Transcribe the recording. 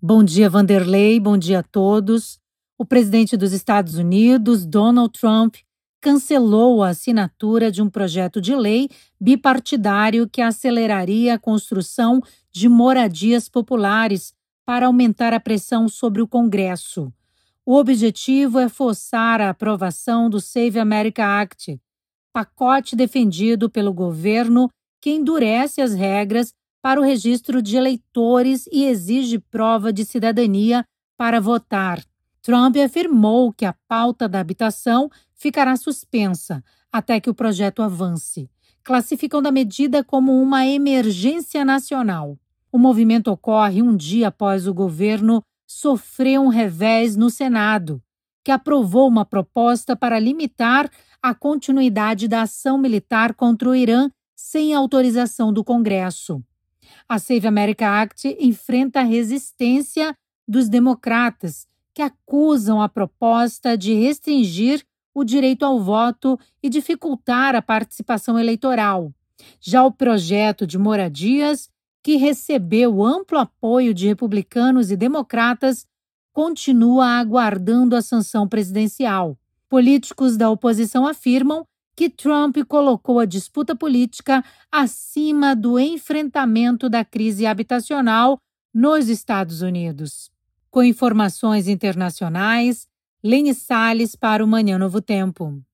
Bom dia, Vanderlei. Bom dia a todos. O presidente dos Estados Unidos, Donald Trump, cancelou a assinatura de um projeto de lei bipartidário que aceleraria a construção de moradias populares para aumentar a pressão sobre o Congresso. O objetivo é forçar a aprovação do Save America Act, pacote defendido pelo governo que endurece as regras para o registro de eleitores e exige prova de cidadania para votar. Trump afirmou que a pauta da habitação ficará suspensa até que o projeto avance, classificando a medida como uma emergência nacional. O movimento ocorre um dia após o governo sofrer um revés no Senado, que aprovou uma proposta para limitar a continuidade da ação militar contra o Irã sem autorização do Congresso. A Save America Act enfrenta a resistência dos democratas, que acusam a proposta de restringir o direito ao voto e dificultar a participação eleitoral. Já o projeto de moradias, que recebeu amplo apoio de republicanos e democratas, continua aguardando a sanção presidencial. Políticos da oposição afirmam que Trump colocou a disputa política acima do enfrentamento da crise habitacional nos Estados Unidos. Com informações internacionais, Lene Salles para o Manhã Novo Tempo.